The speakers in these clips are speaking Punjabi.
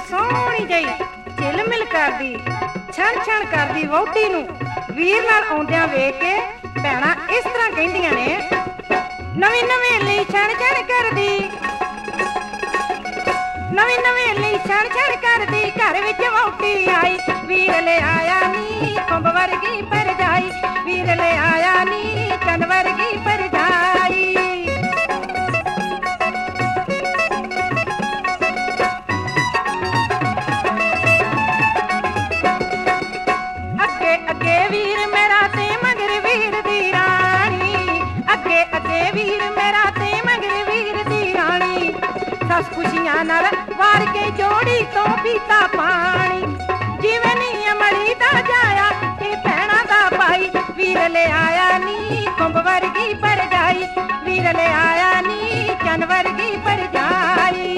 ਸੋਹਣੀ ਜਈ ਝਿਲਮਿਲ ਕਰਦੀ ਛਣ ਛਣ ਕਰਦੀ ਵਹੁਟੀ ਨੂੰ ਵੀਰ ਨਾਲ ਆਉਂਦਿਆਂ ਵੇਖ ਕੇ ਭੈਣਾਂ ਇਸ ਤਰ੍ਹਾਂ ਕਹਿੰਦੀਆਂ ਨੇ, ਨਵੀਂ ਨਵੇਲੀ ਛਣ ਛਣ ਕਰਦੀ, ਨਵੀਂ ਨਵੇਲੀ ਛਣ ਛਣ ਕਰਦੀ, ਘਰ ਵਿੱਚ ਵਹੁਟੀ ਆਈ, ਵੀਰ ਲੈ ਆਇਆ ਨੀ ਖੁੰਬ ਵਰਗੀ ਭਰਜਾਈ, ਵੀਰ ਲੈ ਆਇਆ ਨੀ ਚੰਨ ਵਰਗੀ ਭਰਜਾਈ। ਅੱਗੇ ਅੱਗੇ ਵੀਰ ਮੇਰਾ ਤੇ ਮਗਰ ਵੀਰ ਦੀ ਰਾਣੀ, ਅੱਗੇ ਅੱਗੇ ਵੀਰ ਮੇਰਾ ਤੇ ਮਗਰ ਵੀਰ ਦੀ ਰਾਣੀ, ਸੱਸ ਖੁਸ਼ੀਆਂ ਨਾਲ ਵਾਰ ਕੇ ਜੋੜੀ ਤੋਂ ਪੀਤਾ ਪਾਣੀ, ਜਿਵੇਂ ਨੀ ਅਮਲੀ ਦਾ ਜਾਇਆ ਤੇ ਭੈਣਾਂ ਦਾ ਭਾਈ, ਵੀਰ ਲੈ ਆਇਆ ਨੀ ਖੁੰਬ ਵਰਗੀ ਭਰਜਾਈ, ਵੀਰ ਲੈ ਆਇਆ ਨੀ ਚੰਨ ਵਰਗੀ ਭਰਜਾਈ।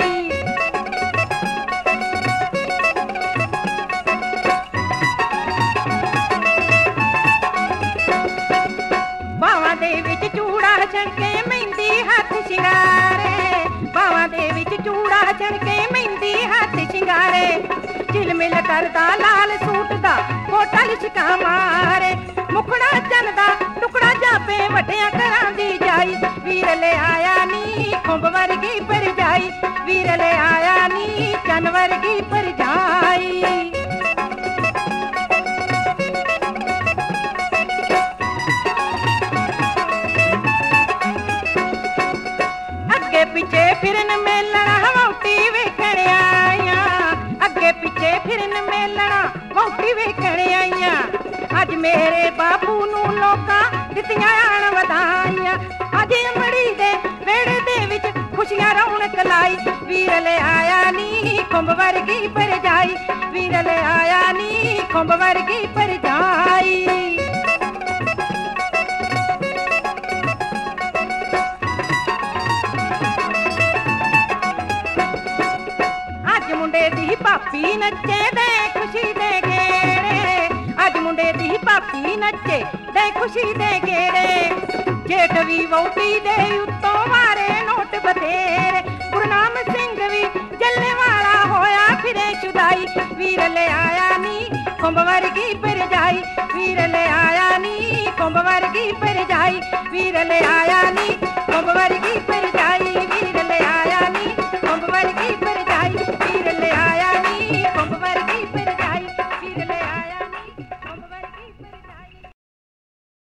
ਬਾਵਾਂ ਦੇ ਵਿੱਚ ਚੂੜਾ ਛਣਕੇ ਮਹਿੰਦੀ ਹੱਥ ਸ਼ਿੰਗਾਰੇ, ਬਾਵਾਂ ਦੇ ਵਿੱਚ ਚੂੜਾ ਛਣਕੇ ਮਹਿੰਦੀ ਹੱਥ ਸ਼ਿੰਗਾਰੇ, ਝਿਲਮਿਲ ਕਰਦਾ ਲਾਲ ਸੂਟ ਦਾ ਕੋਟਾ ਲਿਸ਼ਕਾ ਮਾਰੇ, ਮੁਖੜਾ ਚੰਨ ਦਾ ਟੁਕੜਾ ਜਾਪੇ ਵੱਡਿਆਂ ਘਰਾਂ ਦੀ ਜਾਈ, ਵੀਰ ਲੈ ਆਇਆ ਨੀ ਖੁੰਬ ਵਰਗੀ ਭਰਜਾਈ, ਵੀਰ ਲੈ ਆਇਆ ਨੀ ਚੰਨ ਵਰਗੀ ਭਰਜਾਈ। ਅੱਗੇ ਪਿੱਛੇ ਫਿਰਨ ਮੇਲਣਾ ਵਹੁਟੀ ਵੇਖਣ ਆਈਆਂ, ਅੱਗੇ ਪਿੱਛੇ ਫਿਰਨ ਮੇਲਣਾ ਵਹੁਟੀ ਵੇਖਣ ਆਈਆਂ, ਅੱਜ ਮੇਰੇ ਬਾਪੂ ਨੂੰ ਲੋਕਾਂ ਦਿੱਤੀਆਂ ਆਣ ਵਧਾਈਆਂ, ਅੱਜ ਅਮੜੀ ਦੇ ਵਿਹੜੇ ਦੇ ਵਿੱਚ ਖੁਸ਼ੀਆਂ ਰੌਣਕ ਲਾਈ, ਵੀਰ ਲੈ ਆਇਆ ਨੀ ਖੁੰਬ ਵਰਗੀ ਭਰਜਾਈ, ਵੀਰ ਲੈ ਆਇਆ ਨੀ ਖੁੰਬ ਵਰਗੀ ਭਰਜਾਈ। ਮੁੰਡੇ ਦੀ ਭਾਪੀ ਨੱਚੇ ਦੇ ਖੁਸ਼ੀ ਦੇ ਗੇੜੇ, ਅੱਜ ਮੁੰਡੇ ਦੀ ਭਾਪੀ ਨੱਚੇ ਦੇ ਖੁਸ਼ੀ ਦੇ ਗੇੜੇ, ਜੇਠ ਵੀ ਵਹੁਟੀ ਦੇ ਉੱਤੋਂ ਮਾਰੇ ਨੋਟ ਬਥੇਰੇ, ਗੁਰਨਾਮ ਸਿੰਘ ਵੀ ਜੱਲੇ ਵਾਲਾ ਹੋਇਆ ਫਿਰੇ ਸ਼ੁਦਾਈ, ਵੀਰ ਲੈ ਆਇਆ ਨੀ ਖੁੰਬ ਵਰਗੀ ਭਰਜਾਈ, ਵੀਰ ਲੈ ਆਇਆ ਨੀ ਖੁੰਬ ਵਰਗੀ ਭਰਜਾਈ, ਵੀਰ ਲੈ ਆਇਆ ਨੀ ਖੁੰਬ ਵਰਗੀ